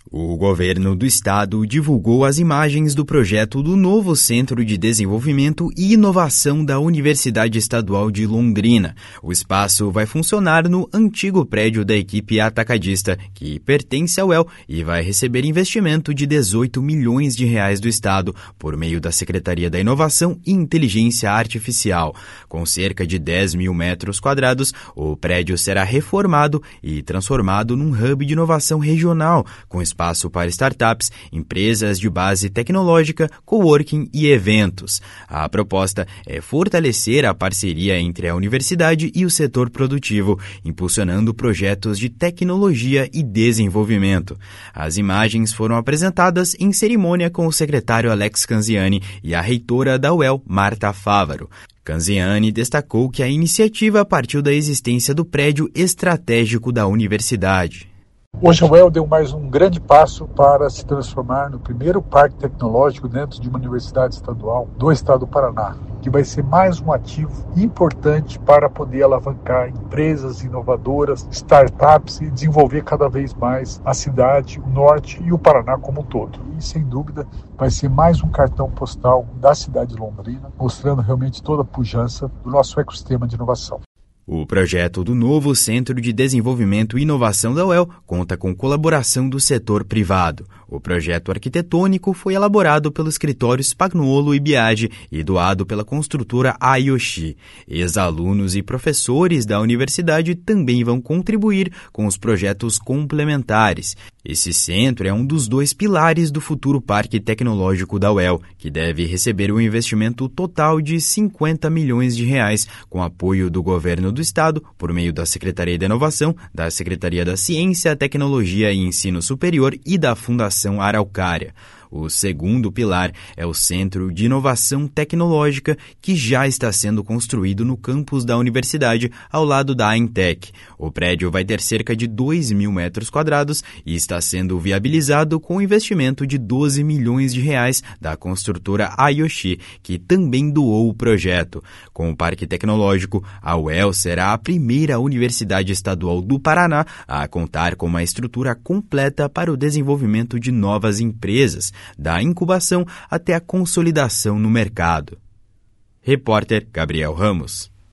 O governo do estado divulgou as imagens do projeto do novo Centro de Desenvolvimento e Inovação da Universidade Estadual de Londrina. O espaço vai funcionar no antigo prédio da equipe atacadista, que pertence ao UEL e vai receber investimento de 18 milhões de reais do estado, por meio da Secretaria da Inovação e Inteligência Artificial. Com cerca de 10 mil metros quadrados, o prédio será reformado e transformado num hub de inovação regional, com espaço para startups, empresas de base tecnológica, coworking e eventos. A proposta é fortalecer a parceria entre a universidade e o setor produtivo, impulsionando projetos de tecnologia e desenvolvimento. As imagens foram apresentadas em cerimônia com o secretário Alex Canziani e a reitora da UEL, Marta Fávaro. Canziani destacou que a iniciativa partiu da existência do prédio estratégico da universidade. Hoje a UEL deu mais um grande passo para se transformar no primeiro parque tecnológico dentro de uma universidade estadual do estado do Paraná, que vai ser mais um ativo importante para poder alavancar empresas inovadoras, startups e desenvolver cada vez mais a cidade, o norte e o Paraná como um todo. E, sem dúvida, vai ser mais um cartão postal da cidade de Londrina, mostrando realmente toda a pujança do nosso ecossistema de inovação. O projeto do novo Centro de Desenvolvimento e Inovação da UEL conta com colaboração do setor privado. O projeto arquitetônico foi elaborado pelo escritório Spagnuolo e Biagi e doado pela construtora Ayoshi. Ex-alunos e professores da universidade também vão contribuir com os projetos complementares. Esse centro é um dos 2 pilares do futuro Parque Tecnológico da UEL, que deve receber um investimento total de 50 milhões de reais, com apoio do governo do estado, por meio da Secretaria da Inovação, da Secretaria da Ciência, Tecnologia e Ensino Superior e da Fundação Araucária. O segundo pilar é o Centro de Inovação Tecnológica, que já está sendo construído no campus da universidade, ao lado da Aintec. O prédio vai ter cerca de 2 mil metros quadrados e está sendo viabilizado com investimento de 12 milhões de reais da construtora Ayoshi, que também doou o projeto. Com o Parque Tecnológico, a UEL será a primeira universidade estadual do Paraná a contar com uma estrutura completa para o desenvolvimento de novas empresas, da incubação até a consolidação no mercado. Repórter Gabriel Ramos.